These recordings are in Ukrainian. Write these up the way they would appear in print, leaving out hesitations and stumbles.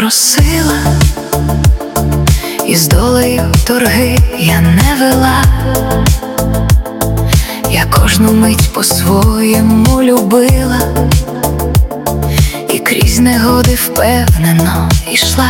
просила, і з долею торги я не вела. Я кожну мить по-своєму любила, і крізь негоди впевнено йшла.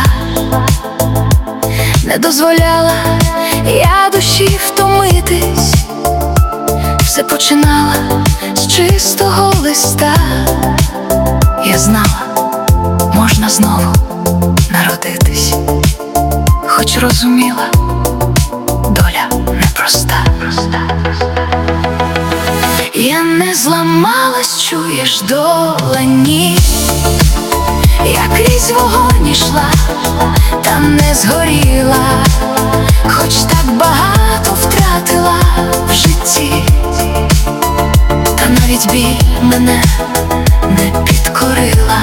Не дозволяла я душі втомитись, все починала з чистого листа. Я знала, можна знову народитись, хоч розуміла, доля непроста. Я не зламалась, чуєш, долані, я крізь вогонь ішла, та не згоріла, хоч так багато втратила в житті, та навіть біль мене не підкорила.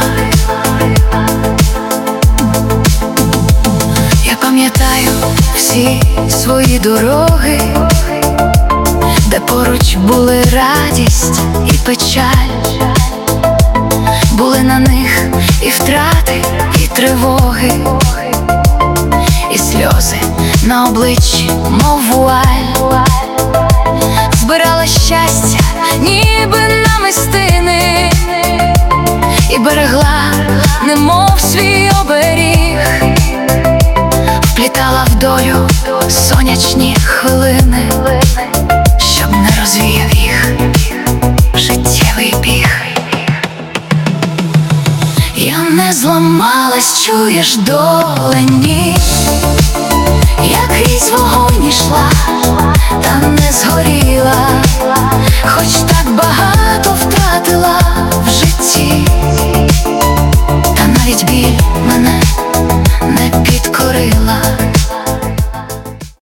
Я пам'ятаю всі свої дороги, де поруч були радість і печаль, були на них і втрати, і тривоги, і сльози на обличчі, мов вуаль. Збирала щастя, ніби намистини, і берегла, немов свій оберіг, вплітала в долю сонячні хвилини, щоб не розвіяв їх життєвий біг. Я не зламалась, чуєш, долані, я крізь вогонь ішла, та не згоріла, хоч так багато втратила в житті, та навіть біль